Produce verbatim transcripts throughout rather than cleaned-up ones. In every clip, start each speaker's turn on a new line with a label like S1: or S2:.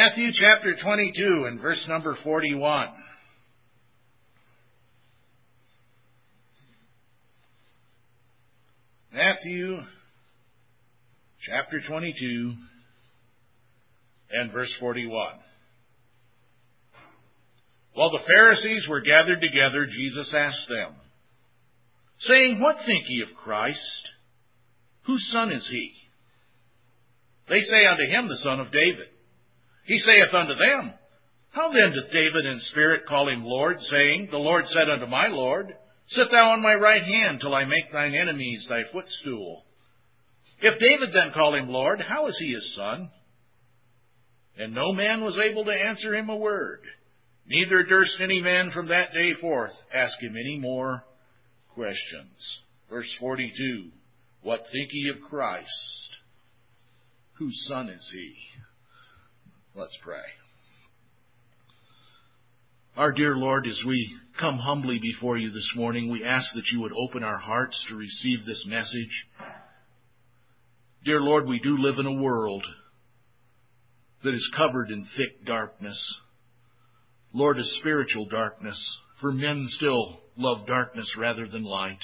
S1: Matthew chapter twenty-two and verse number forty-one. Matthew chapter twenty-two and verse forty-one. While the Pharisees were gathered together, Jesus asked them, saying, What think ye of Christ? Whose son is he? They say unto him, the son of David. He saith unto them, How then doth David in spirit call him Lord, saying, The Lord said unto my Lord, Sit thou on my right hand till I make thine enemies thy footstool. If David then call him Lord, how is he his son? And no man was able to answer him a word, neither durst any man from that day forth ask him any more questions. Verse forty-two, What think ye of Christ? Whose son is he? Let's pray. Our dear Lord, as we come humbly before you this morning, we ask that you would open our hearts to receive this message. Dear Lord, we do live in a world that is covered in thick darkness. Lord, a spiritual darkness, for men still love darkness rather than light.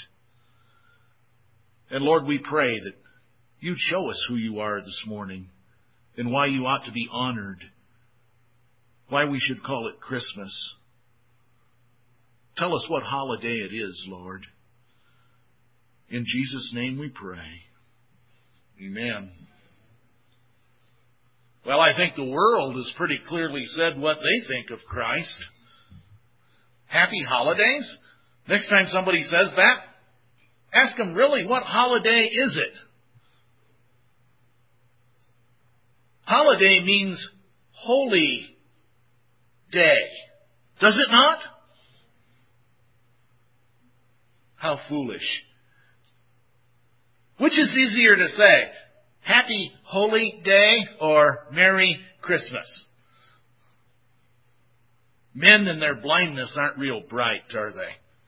S1: And Lord, we pray that you'd show us who you are this morning and why you ought to be honored, why we should call it Christmas. Tell us what holiday it is, Lord. In Jesus' name we pray. Amen. Well, I think the world has pretty clearly said what they think of Christ. Happy holidays? Next time somebody says that, ask them, really, what holiday is it? Holiday means holy day. Does it not? How foolish. Which is easier to say? Happy Holy Day or Merry Christmas? Men in their blindness aren't real bright, are they?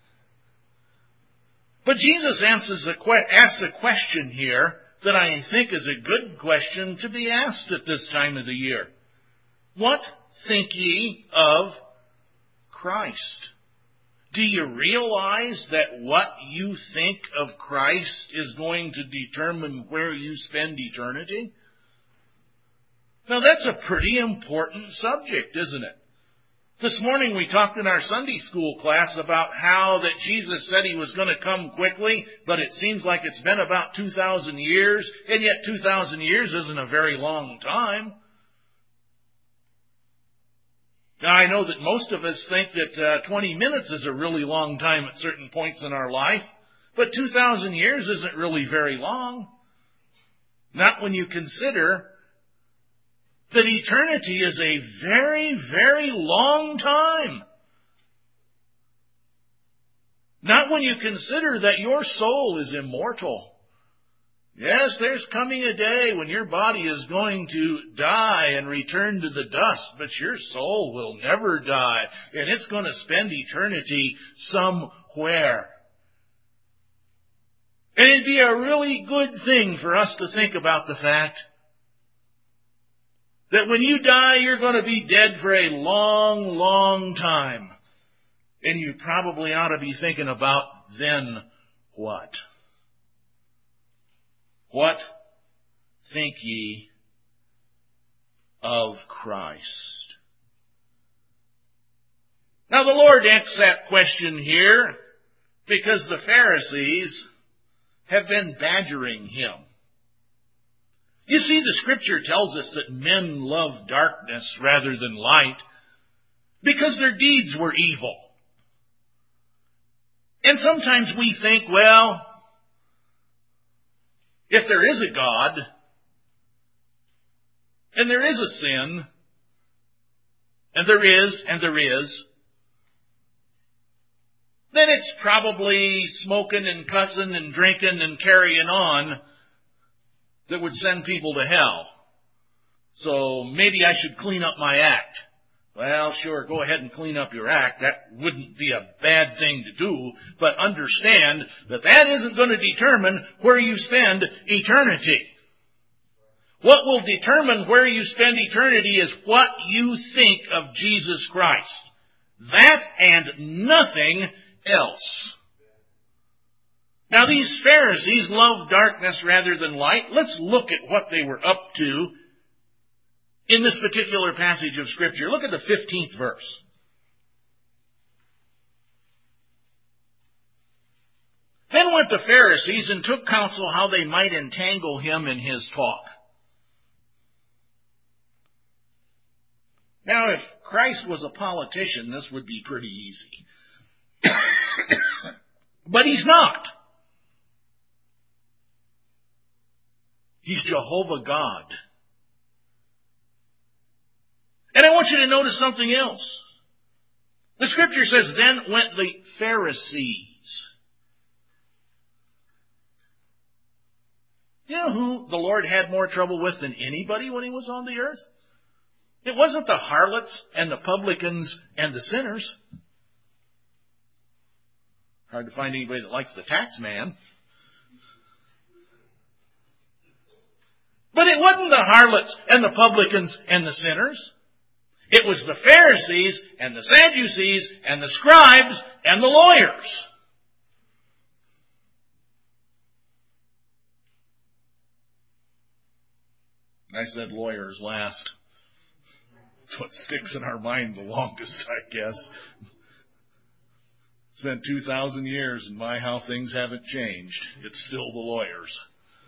S1: But Jesus answers a que- asks a question here that I think is a good question to be asked at this time of the year. What think ye of Christ? Do you realize that what you think of Christ is going to determine where you spend eternity? Now that's a pretty important subject, isn't it? This morning we talked in our Sunday school class about how that Jesus said he was going to come quickly, but it seems like it's been about two thousand years, and yet two thousand years isn't a very long time. Now, I know that most of us think that uh, twenty minutes is a really long time at certain points in our life, but two thousand years isn't really very long. Not when you consider that eternity is a very, very long time. Not when you consider that your soul is immortal. Yes, there's coming a day when your body is going to die and return to the dust, but your soul will never die, and it's going to spend eternity somewhere. And it'd be a really good thing for us to think about the fact that when you die, you're going to be dead for a long, long time. And you probably ought to be thinking about, then what? What think ye of Christ? Now the Lord asks that question here because the Pharisees have been badgering him. You see, the Scripture tells us that men love darkness rather than light because their deeds were evil. And sometimes we think, well, if there is a God, and there is a sin, and there is, and there is, then it's probably smoking and cussing and drinking and carrying on that would send people to hell. So maybe I should clean up my act. Well, sure, go ahead and clean up your act. That wouldn't be a bad thing to do, but understand that that isn't going to determine where you spend eternity. What will determine where you spend eternity is what you think of Jesus Christ. That and nothing else. Now these Pharisees loved darkness rather than light. Let's look at what they were up to in this particular passage of Scripture. Look at the fifteenth verse. Then went the Pharisees and took counsel how they might entangle him in his talk. Now, if Christ was a politician, this would be pretty easy. But he's not. He's Jehovah God. And I want you to notice something else. The Scripture says, then went the Pharisees. You know who the Lord had more trouble with than anybody when he was on the earth? It wasn't the harlots and the publicans and the sinners. Hard to find anybody that likes the tax man. But it wasn't the harlots and the publicans and the sinners. It was the Pharisees and the Sadducees and the scribes and the lawyers. I said lawyers last. It's what sticks in our mind the longest, I guess. It's been two thousand years, and my, how things haven't changed. It's still the lawyers.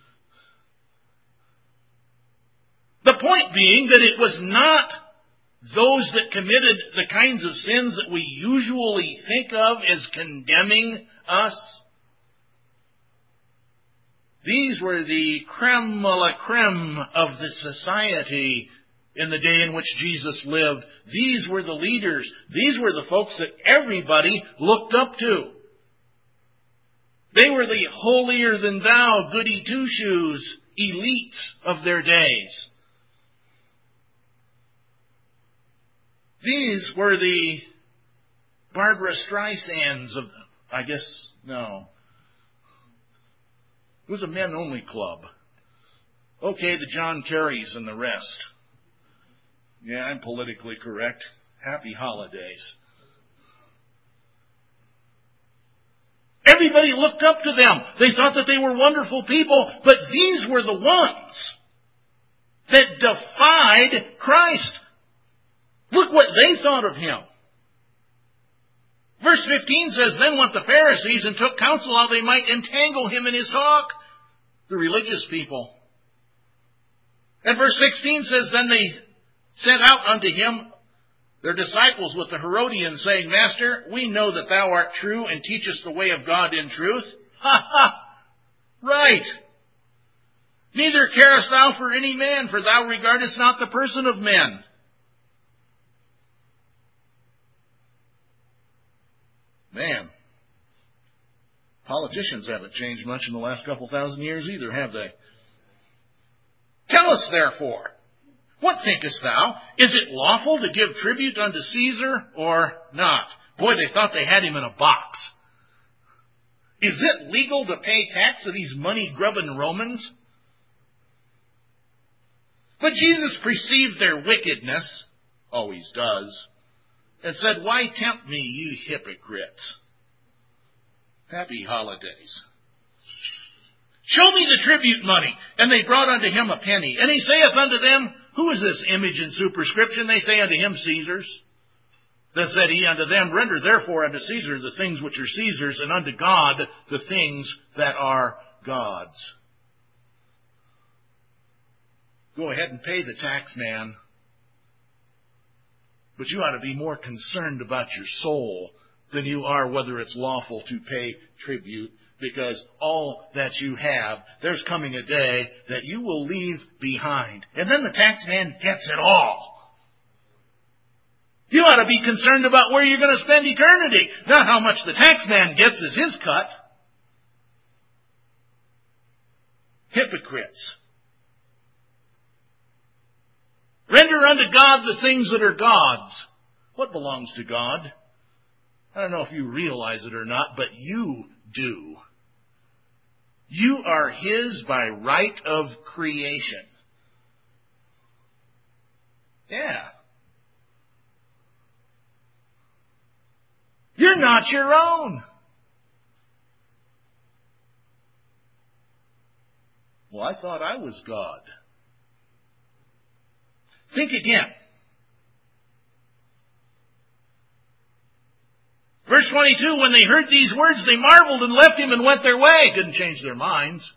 S1: The point being that it was not those that committed the kinds of sins that we usually think of as condemning us. These were the creme de la creme of the society in the day in which Jesus lived. These were the leaders. These were the folks that everybody looked up to. They were the holier-than-thou, goody-two-shoes elites of their days. These were the Barbara Streisands of, I guess, no. It was a men-only club. Okay, the John Kerrys and the rest. Yeah, I'm politically correct. Happy holidays. Everybody looked up to them. They thought that they were wonderful people, but these were the ones that defied Christ. Look what they thought of him. Verse fifteen says, then went the Pharisees and took counsel how they might entangle him in his talk. The religious people. And verse sixteen says, then they sent out unto him their disciples with the Herodians, saying, Master, we know that thou art true and teachest the way of God in truth. Ha ha! Right! Neither carest thou for any man, for thou regardest not the person of men. Man, politicians haven't changed much in the last couple thousand years either, have they? Tell us, therefore, what thinkest thou? Is it lawful to give tribute unto Caesar or not? Boy, they thought they had him in a box. Is it legal to pay tax to these money-grubbing Romans? But Jesus perceived their wickedness, always does, and said, why tempt me, you hypocrites? Happy holidays. Show me the tribute money. And they brought unto him a penny. And he saith unto them, who is this image and superscription? They say unto him, Caesar's. Then said he unto them, render therefore unto Caesar the things which are Caesar's, and unto God the things that are God's. Go ahead and pay the tax man. But you ought to be more concerned about your soul than you are whether it's lawful to pay tribute, because all that you have, there's coming a day that you will leave behind. And then the tax man gets it all. You ought to be concerned about where you're going to spend eternity, not how much the tax man gets as his cut. Hypocrites. Render unto God the things that are God's. What belongs to God? I don't know if you realize it or not, but you do. You are His by right of creation. Yeah. You're not your own. Well, I thought I was God. Think again. Verse twenty-two, when they heard these words, they marveled and left him and went their way. Didn't change their minds.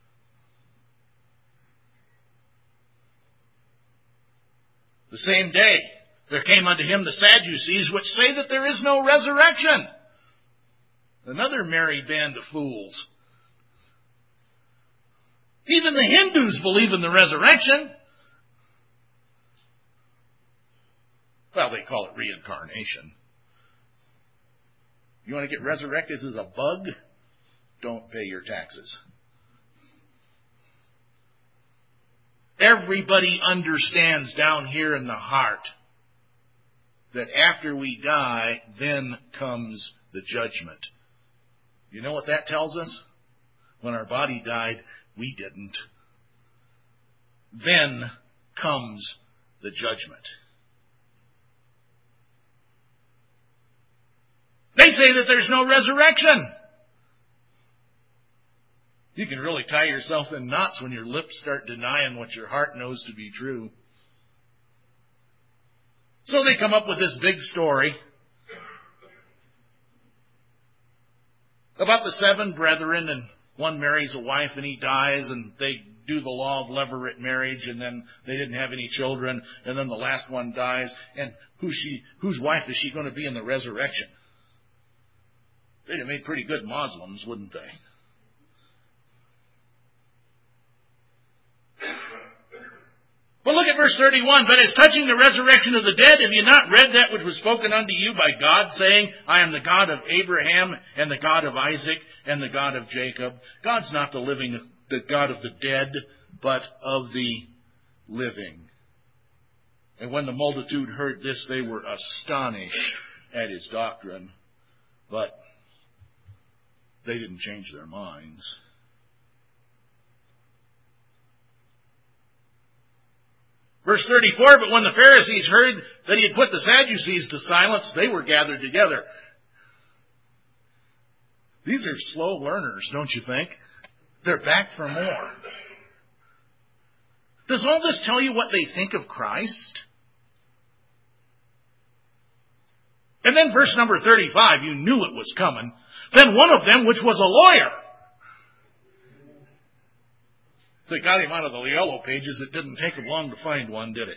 S1: The same day, there came unto him the Sadducees, which say that there is no resurrection. Another merry band of fools. Even the Hindus believe in the resurrection. Well, they call it reincarnation. You want to get resurrected as a bug? Don't pay your taxes. Everybody understands down here in the heart that after we die, then comes the judgment. You know what that tells us? When our body died, we didn't. Then comes the judgment. They say that there's no resurrection. You can really tie yourself in knots when your lips start denying what your heart knows to be true. So they come up with this big story about the seven brethren, and one marries a wife and he dies, and they do the law of levirate marriage, and then they didn't have any children, and then the last one dies, and who's she, whose wife is she going to be in the resurrection? They'd have made pretty good Muslims, wouldn't they? But look at verse thirty-one. But as touching the resurrection of the dead, have you not read that which was spoken unto you by God, saying, I am the God of Abraham, and the God of Isaac, and the God of Jacob? God's not the living, the God of the dead, but of the living. And when the multitude heard this, they were astonished at his doctrine. But they didn't change their minds. Verse thirty-four, but when the Pharisees heard that he had put the Sadducees to silence, they were gathered together. These are slow learners, don't you think? They're back for more. Does all this tell you what they think of Christ? And then verse number thirty-five, you knew it was coming. Then one of them, which was a lawyer, they got him out of the yellow pages. It didn't take him long to find one, did it?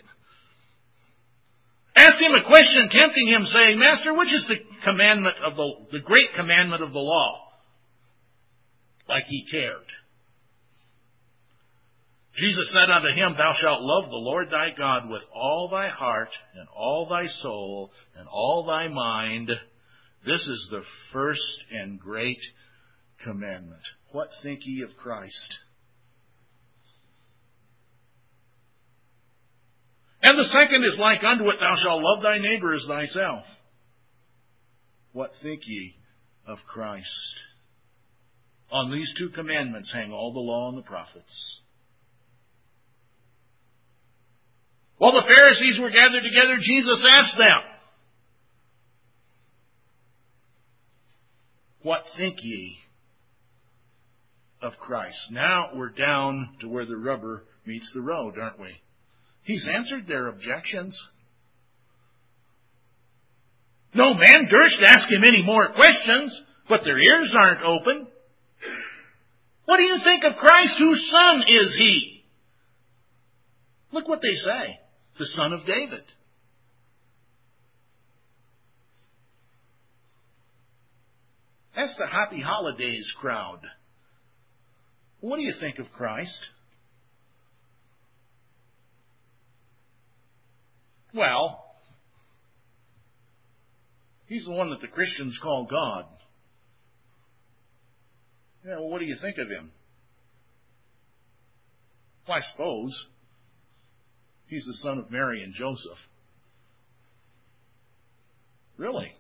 S1: Asked him a question, tempting him, saying, Master, which is the commandment of the, the great commandment of the law? Like he cared. Jesus said unto him, Thou shalt love the Lord thy God with all thy heart, and all thy soul, and all thy mind. This is the first and great commandment. What think ye of Christ? And the second is like unto it, Thou shalt love thy neighbor as thyself. What think ye of Christ? On these two commandments hang all the law and the prophets. While the Pharisees were gathered together, Jesus asked them, What think ye of Christ? Now we're down to where the rubber meets the road, aren't we? He's answered their objections. No man durst ask him any more questions, but their ears aren't open. What do you think of Christ? Whose son is he? Look what they say. The son of David. That's the Happy Holidays crowd. What do you think of Christ? Well, he's the one that the Christians call God. Yeah, well, what do you think of him? Well, I suppose he's the son of Mary and Joseph. Really?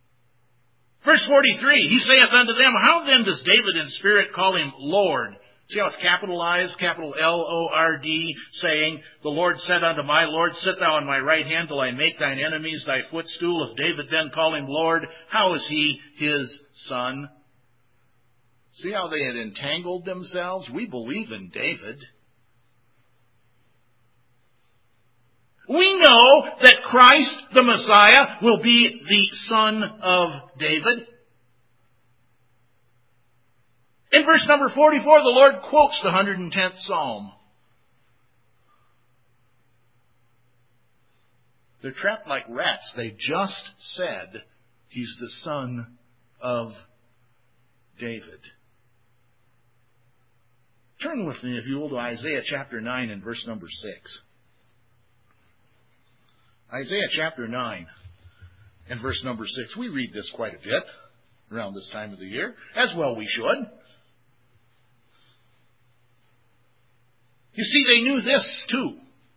S1: Verse forty-three, he saith unto them, How then does David in spirit call him Lord, See how it's capitalized, capital L O R D, saying, the Lord said unto my Lord, sit thou on my right hand till I make thine enemies thy footstool. If David then call him Lord, how is he his son? See how they had entangled themselves? We believe in David. We know that Christ, the Messiah, will be the son of David. In verse number forty-four, the Lord quotes the one hundred tenth Psalm. They're trapped like rats. They just said he's the son of David. Turn with me, if you will, to Isaiah chapter nine and verse number six. Isaiah chapter nine and verse number six. We read this quite a bit around this time of the year, as well we should. You see, they knew this too.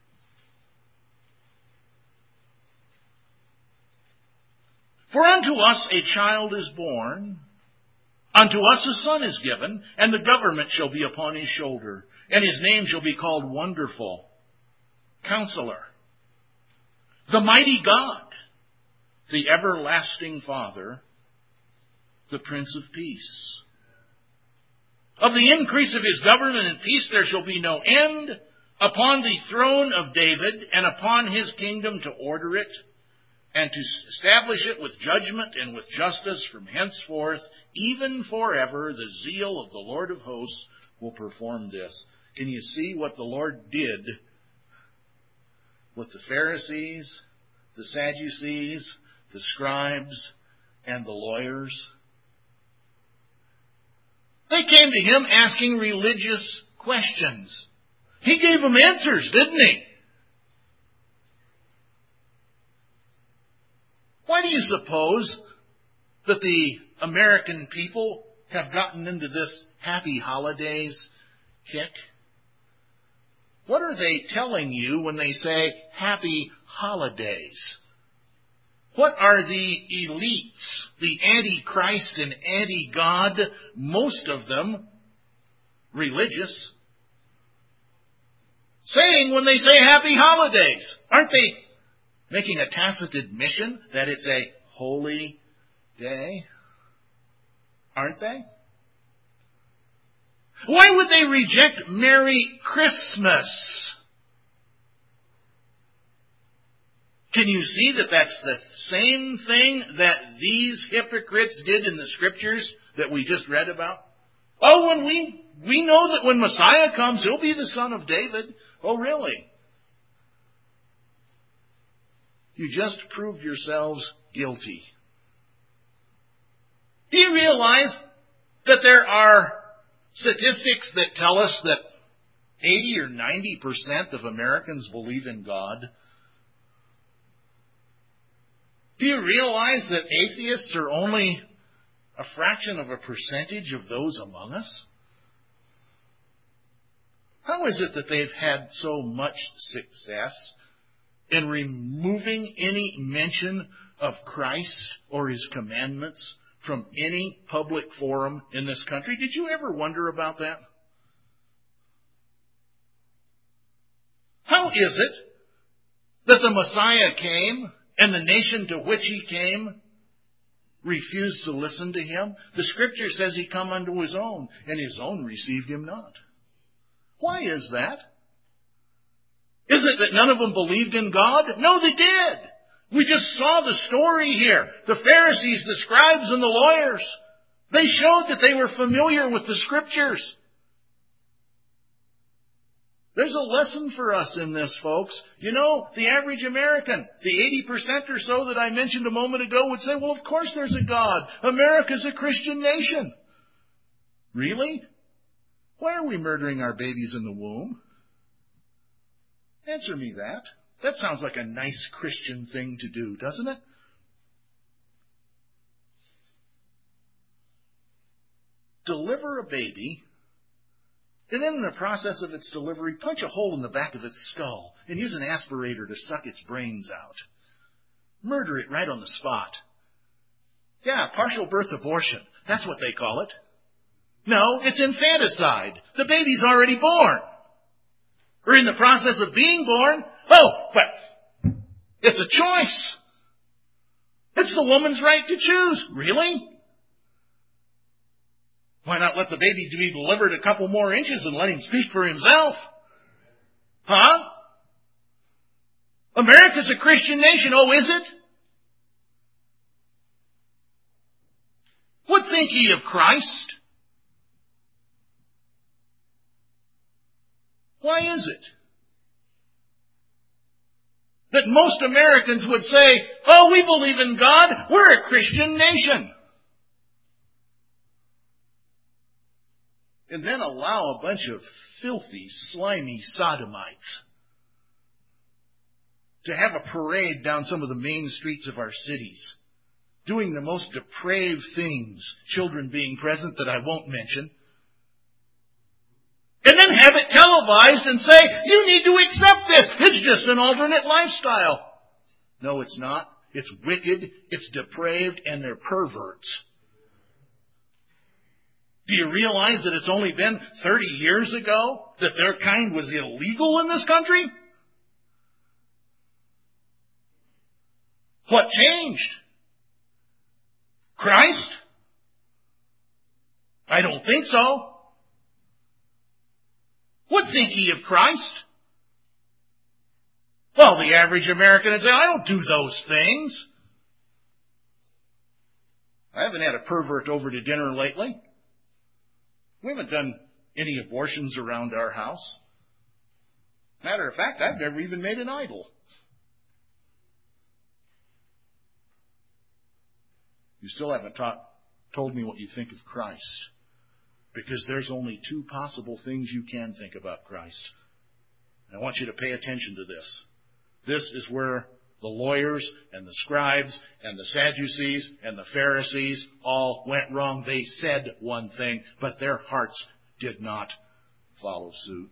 S1: For unto us a child is born, unto us a son is given, and the government shall be upon his shoulder, and his name shall be called Wonderful, Counselor, the Mighty God, the Everlasting Father, the Prince of Peace. Of the increase of his government and peace there shall be no end, upon the throne of David and upon his kingdom, to order it and to establish it with judgment and with justice from henceforth, even forever. The zeal of the Lord of hosts will perform this. Can you see what the Lord did with the Pharisees, the Sadducees, the scribes, and the lawyers? They came to him asking religious questions. He gave them answers, didn't he? Why do you suppose that the American people have gotten into this happy holidays kick? What are they telling you when they say happy holidays? What are the elites, the anti-Christ and anti-God, most of them religious, saying when they say happy holidays? Aren't they making a tacit admission that it's a holy day? Aren't they? Why would they reject Merry Christmas? Can you see that that's the same thing that these hypocrites did in the scriptures that we just read about? Oh, when we, we know that when Messiah comes, he'll be the son of David. Oh, really? You just proved yourselves guilty. Do you realize that there are statistics that tell us that eighty or ninety percent of Americans believe in God? Do you realize that atheists are only a fraction of a percentage of those among us? How is it that they've had so much success in removing any mention of Christ or his commandments from any public forum in this country? Did you ever wonder about that? How is it that the Messiah came and the nation to which he came refused to listen to him? The scripture says he come unto his own, and his own received him not. Why is that? Is it that none of them believed in God? No, they did. We just saw the story here. The Pharisees, the scribes, and the lawyers, they showed that they were familiar with the scriptures. There's a lesson for us in this, folks. You know, the average American, the eighty percent or so that I mentioned a moment ago, would say, well, of course there's a God. America's a Christian nation. Really? Why are we murdering our babies in the womb? Answer me that. That sounds like a nice Christian thing to do, doesn't it? Deliver a baby, and then in the process of its delivery, punch a hole in the back of its skull and use an aspirator to suck its brains out. Murder it right on the spot. Yeah, partial birth abortion. That's what they call it. No, it's infanticide. The baby's already born. Or in the process of being born. Oh, but it's a choice. It's the woman's right to choose. Really? Why not let the baby be delivered a couple more inches and let him speak for himself? Huh? America's a Christian nation. Oh, is it? What think ye of Christ? Why is it that most Americans would say, oh, we believe in God, we're a Christian nation? And then allow a bunch of filthy, slimy sodomites to have a parade down some of the main streets of our cities, doing the most depraved things, children being present that I won't mention, and then have it televised and say, you need to accept this. It's just an alternate lifestyle. No, it's not. It's wicked, it's depraved, and they're perverts. Do you realize that it's only been thirty years ago that their kind was illegal in this country? What changed? Christ? I don't think so. What think ye of Christ? Well, the average American would say, I don't do those things. I haven't had a pervert over to dinner lately. We haven't done any abortions around our house. Matter of fact, I've never even made an idol. You still haven't taught, told me what you think of Christ. Because there's only two possible things you can think about Christ. And I want you to pay attention to this. This is where the lawyers and the scribes and the Sadducees and the Pharisees all went wrong. They said one thing, but their hearts did not follow suit.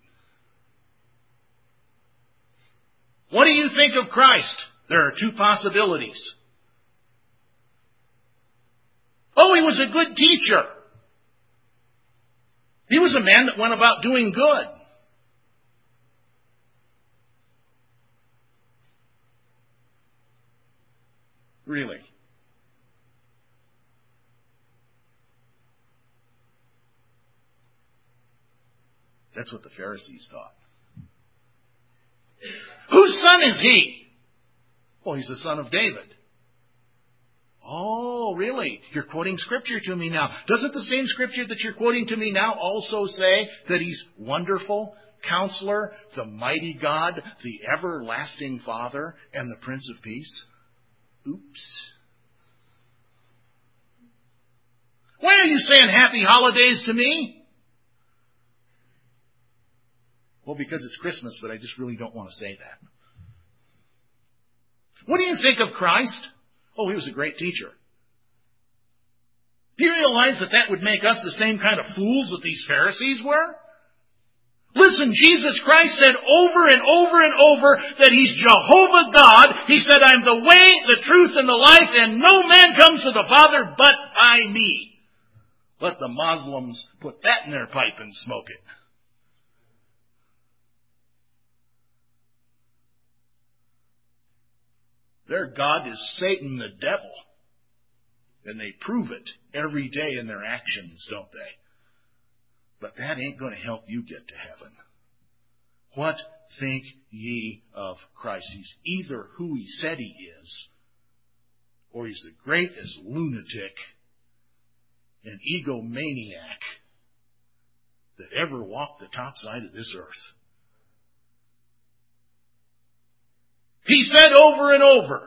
S1: What do you think of Christ? There are two possibilities. Oh, he was a good teacher. He was a man that went about doing good. Really? That's what the Pharisees thought. Whose son is he? Well, he's the son of David. Oh, really? You're quoting Scripture to me now. Doesn't the same Scripture that you're quoting to me now also say that he's wonderful, Counselor, the mighty God, the everlasting Father, and the Prince of Peace? Oops. Why are you saying happy holidays to me? Well, because it's Christmas, but I just really don't want to say that. What do you think of Christ? Oh, he was a great teacher. Do you realize that that would make us the same kind of fools that these Pharisees were? Listen, Jesus Christ said over and over and over that he's Jehovah God. He said, I'm the way, the truth, and the life, and no man comes to the Father but by me. Let the Muslims put that in their pipe and smoke it. Their God is Satan the devil. And they prove it every day in their actions, don't they? But that ain't going to help you get to heaven. What think ye of Christ? He's either who he said he is, or he's the greatest lunatic and egomaniac that ever walked the top side of this earth. He said over and over,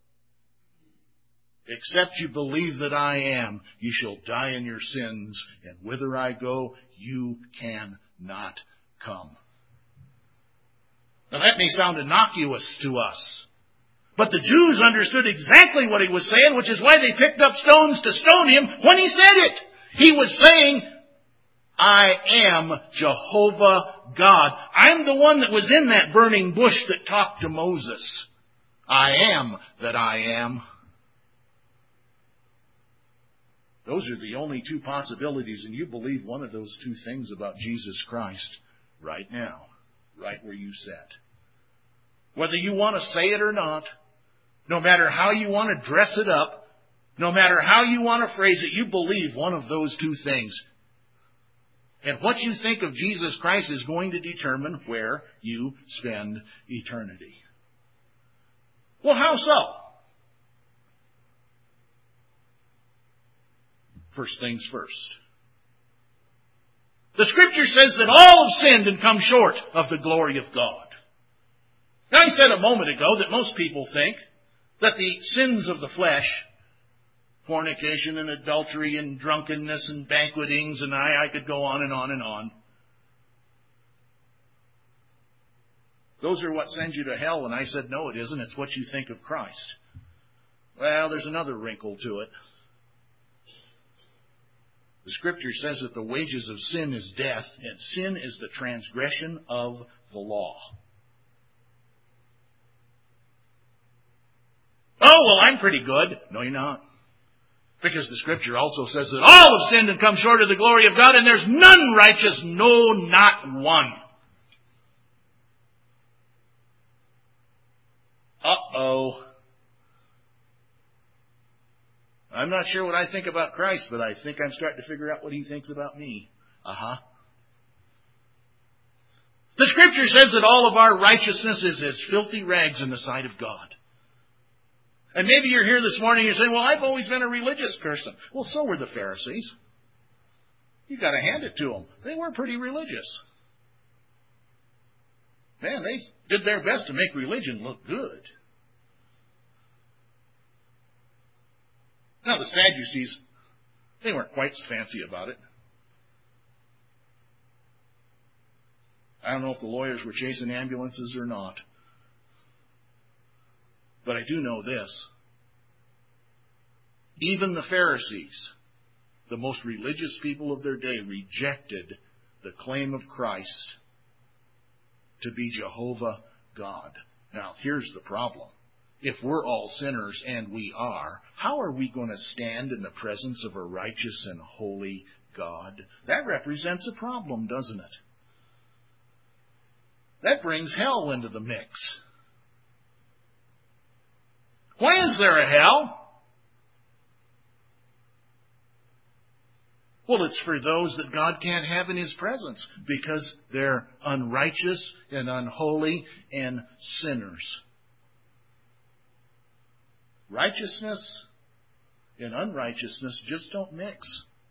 S1: except you believe that I am, you shall die in your sins, and whither I go, you cannot come. Now that may sound innocuous to us, but the Jews understood exactly what he was saying, which is why they picked up stones to stone him when he said it. He was saying, I am Jehovah God. I'm the one that was in that burning bush that talked to Moses. I am that I am. Those are the only two possibilities, and you believe one of those two things about Jesus Christ right now, right where you sit. Whether you want to say it or not, no matter how you want to dress it up, no matter how you want to phrase it, you believe one of those two things. And what you think of Jesus Christ is going to determine where you spend eternity. Well, how so? First things first. The Scripture says that all have sinned and come short of the glory of God. Now, I said a moment ago that most people think that the sins of the flesh, fornication and adultery and drunkenness and banquetings, and I, I could go on and on and on, those are what send you to hell. And I said, no, it isn't. It's what you think of Christ. Well, there's another wrinkle to it. The Scripture says that the wages of sin is death, and sin is the transgression of the law. Oh, well, I'm pretty good. No, you're not. Because the Scripture also says that all have sinned and come short of the glory of God, and there's none righteous, no, not one. Uh-oh. I'm not sure what I think about Christ, but I think I'm starting to figure out what He thinks about me. Uh-huh. The Scripture says that all of our righteousness is as filthy rags in the sight of God. And maybe you're here this morning and you're saying, well, I've always been a religious person. Well, so were the Pharisees. You've got to hand it to them. They were pretty religious. Man, they did their best to make religion look good. Now, the Sadducees, they weren't quite so fancy about it. I don't know if the lawyers were chasing ambulances or not. But I do know this. Even the Pharisees, the most religious people of their day, rejected the claim of Christ to be Jehovah God. Now, here's the problem. If we're all sinners, and we are, how are we going to stand in the presence of a righteous and holy God? That represents a problem, doesn't it? That brings hell into the mix. Why is there a hell? Well, it's for those that God can't have in His presence because they're unrighteous and unholy and sinners. Righteousness and unrighteousness just don't mix.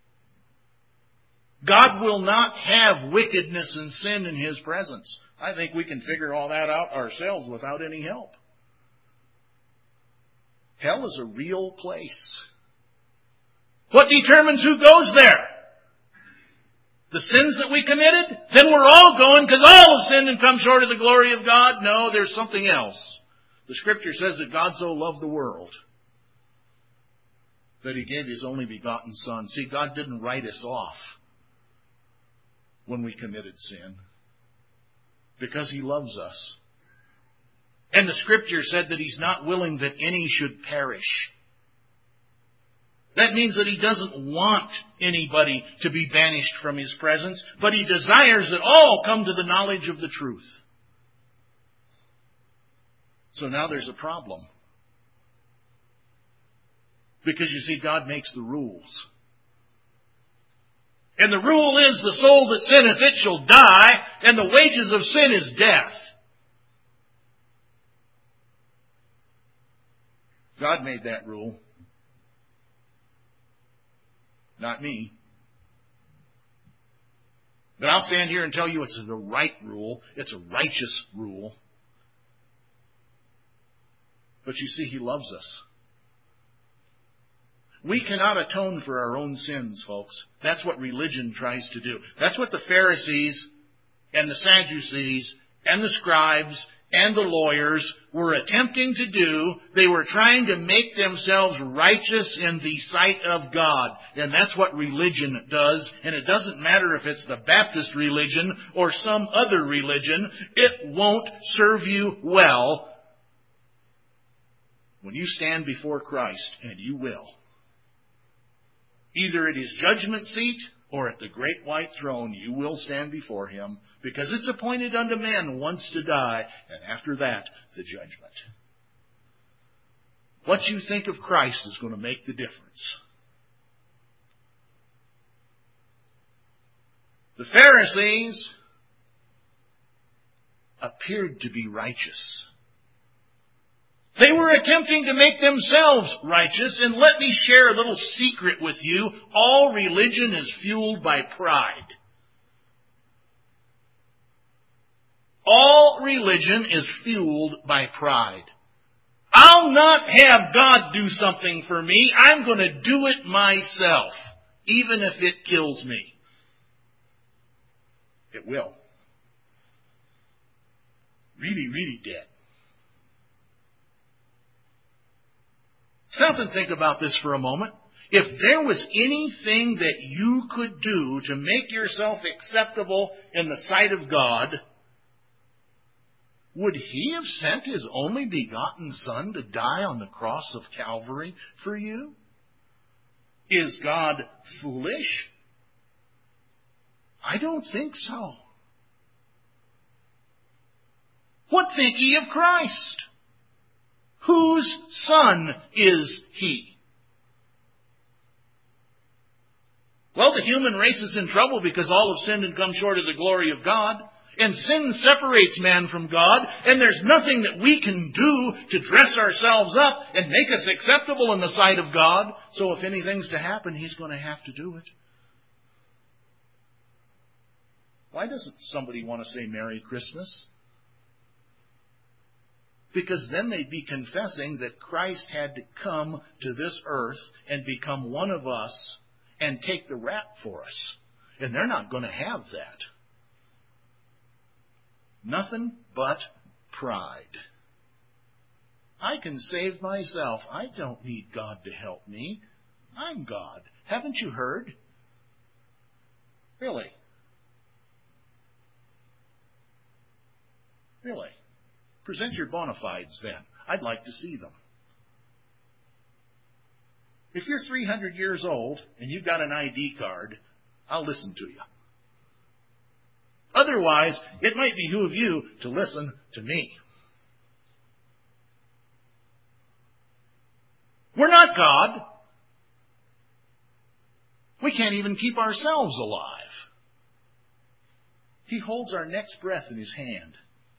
S1: God will not have wickedness and sin in His presence. I think we can figure all that out ourselves without any help. Hell is a real place. What determines who goes there? The sins that we committed? Then we're all going because all have sinned and come short of the glory of God? No, there's something else. The Scripture says that God so loved the world that He gave His only begotten Son. See, God didn't write us off when we committed sin because He loves us. And the Scripture said that He's not willing that any should perish. That means that He doesn't want anybody to be banished from His presence, but He desires that all come to the knowledge of the truth. So now there's a problem. Because you see, God makes the rules. And the rule is, the soul that sinneth, it shall die, and the wages of sin is death. God made that rule. Not me. But I'll stand here and tell you it's the right rule. It's a righteous rule. But you see, He loves us. We cannot atone for our own sins, folks. That's what religion tries to do. That's what the Pharisees and the Sadducees and the scribes and the lawyers were attempting to do. They were trying to make themselves righteous in the sight of God. And that's what religion does. And it doesn't matter if it's the Baptist religion or some other religion. It won't serve you well when you stand before Christ, and you will. Either at his judgment seat or at the great white throne you will stand before him, because it's appointed unto men once to die, and after that, the judgment. What you think of Christ is going to make the difference. The Pharisees appeared to be righteous. They were attempting to make themselves righteous, and let me share a little secret with you. All religion is fueled by pride. All religion is fueled by pride. I'll not have God do something for me. I'm going to do it myself, even if it kills me. It will. Really, really dead. Stop and think about this for a moment. If there was anything that you could do to make yourself acceptable in the sight of God, would He have sent His only begotten Son to die on the cross of Calvary for you? Is God foolish? I don't think so. What think ye of Christ? Whose son is He? Well, the human race is in trouble because all have sinned and come short of the glory of God. And sin separates man from God. And there's nothing that we can do to dress ourselves up and make us acceptable in the sight of God. So if anything's to happen, He's going to have to do it. Why doesn't somebody want to say Merry Christmas? Because then they'd be confessing that Christ had to come to this earth and become one of us and take the rap for us. And they're not going to have that. Nothing but pride. I can save myself. I don't need God to help me. I'm God. Haven't you heard? Really? Really? Present your bona fides then. I'd like to see them. If you're three hundred years old and you've got an I D card, I'll listen to you. Otherwise, it might behoove you to listen to me. We're not God. We can't even keep ourselves alive. He holds our next breath in His hand.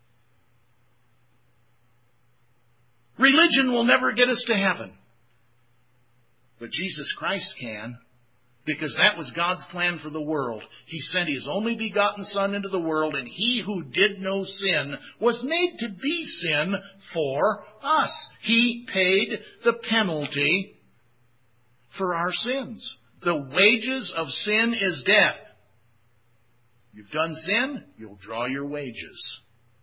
S1: Religion will never get us to heaven. But Jesus Christ can, because that was God's plan for the world. He sent His only begotten Son into the world, and He who did no sin was made to be sin for us. He paid the penalty for our sins. The wages of sin is death. You've done sin, you'll draw your wages.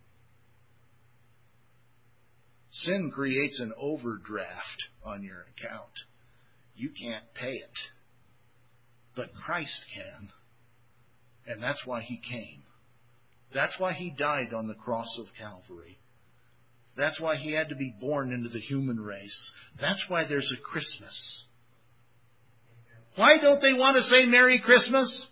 S1: Sin creates an overdraft on your account. You can't pay it. But Christ can. And that's why He came. That's why He died on the cross of Calvary. That's why He had to be born into the human race. That's why there's a Christmas. Why don't they want to say Merry Christmas?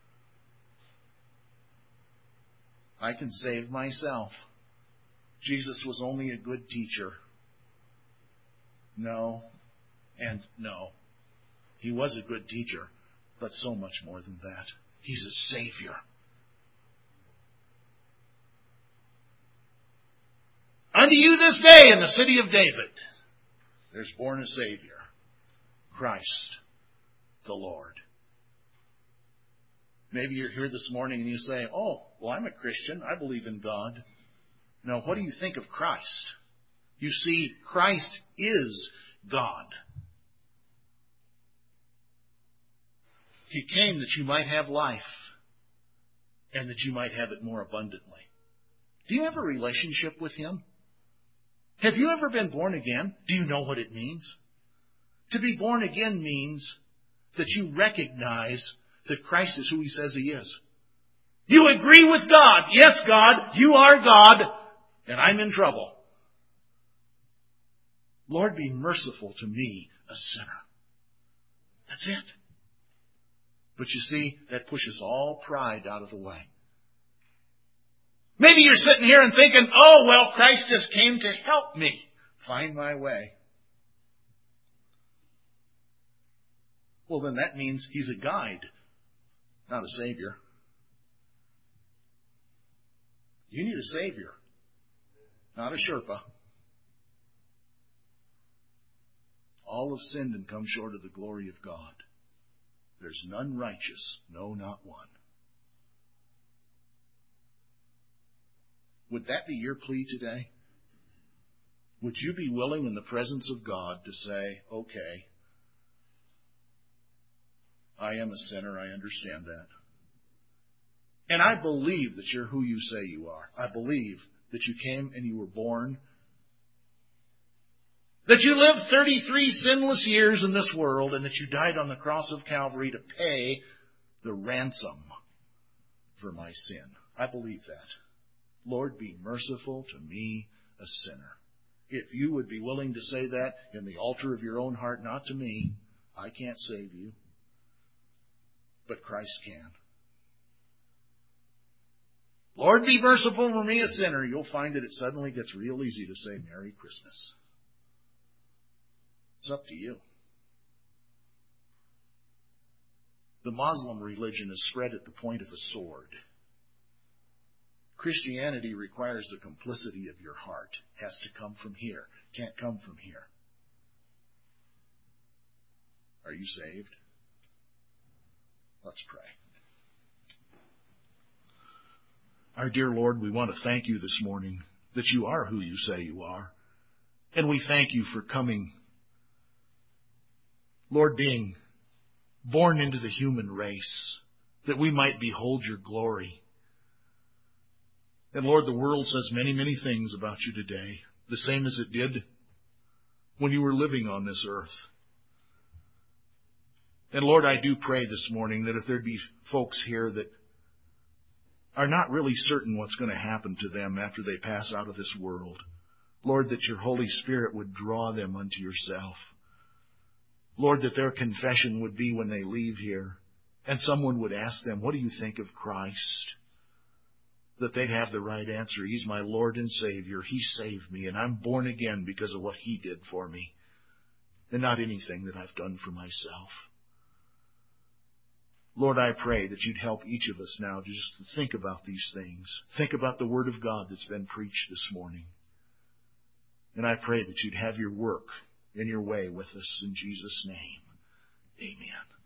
S1: I can save myself. Jesus was only a good teacher. No, and no. He was a good teacher, but so much more than that. He's a Savior. Unto you this day in the city of David, there's born a Savior, Christ the Lord. Maybe you're here this morning and you say, oh, well, I'm a Christian. I believe in God. Now, what do you think of Christ? You see, Christ is God. He came that you might have life and that you might have it more abundantly. Do you have a relationship with Him? Have you ever been born again? Do you know what it means? To be born again means that you recognize that Christ is who He says He is. You agree with God. Yes, God, you are God, and I'm in trouble. Lord, be merciful to me, a sinner. That's it. But you see, that pushes all pride out of the way. Maybe you're sitting here and thinking, oh, well, Christ just came to help me find my way. Well, then that means He's a guide, not a Savior. You need a Savior, not a Sherpa. All have sinned and come short of the glory of God. There's none righteous, no, not one. Would that be your plea today? Would you be willing in the presence of God to say, okay, I am a sinner, I understand that. And I believe that you're who you say you are. I believe that you came and you were born, that you lived thirty-three sinless years in this world, and that you died on the cross of Calvary to pay the ransom for my sin. I believe that. Lord, be merciful to me, a sinner. If you would be willing to say that in the altar of your own heart, not to me, I can't save you, but Christ can. Lord, be merciful for me, a sinner. You'll find that it suddenly gets real easy to say Merry Christmas. It's up to you. The Muslim religion is spread at the point of a sword. Christianity requires the complicity of your heart. It has to come from here. Can't come from here. Are you saved? Let's pray. Our dear Lord, we want to thank you this morning that you are who you say you are. And we thank you for coming, Lord, being born into the human race, that we might behold your glory. And Lord, the world says many, many things about you today, the same as it did when you were living on this earth. And Lord, I do pray this morning that if there be folks here that are not really certain what's going to happen to them after they pass out of this world, Lord, that your Holy Spirit would draw them unto yourself. Lord, that their confession would be when they leave here, and someone would ask them, what do you think of Christ? That they'd have the right answer. He's my Lord and Savior. He saved me, and I'm born again because of what He did for me, and not anything that I've done for myself. Lord, I pray that you'd help each of us now just to think about these things. Think about the Word of God that's been preached this morning. And I pray that you'd have your work in your way with us in Jesus' name. Amen.